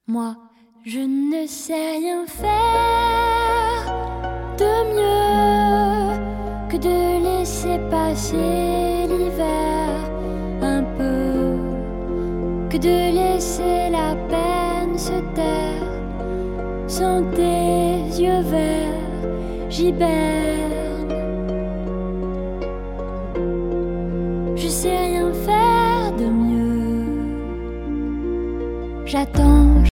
Moi, je ne sais rien faire de mieux que de laisser passer l'hiver un peu, que de laisser la peine se taire. Sans tes yeux verts, j'hiberne. Je sais rien faire de mieux. J'attends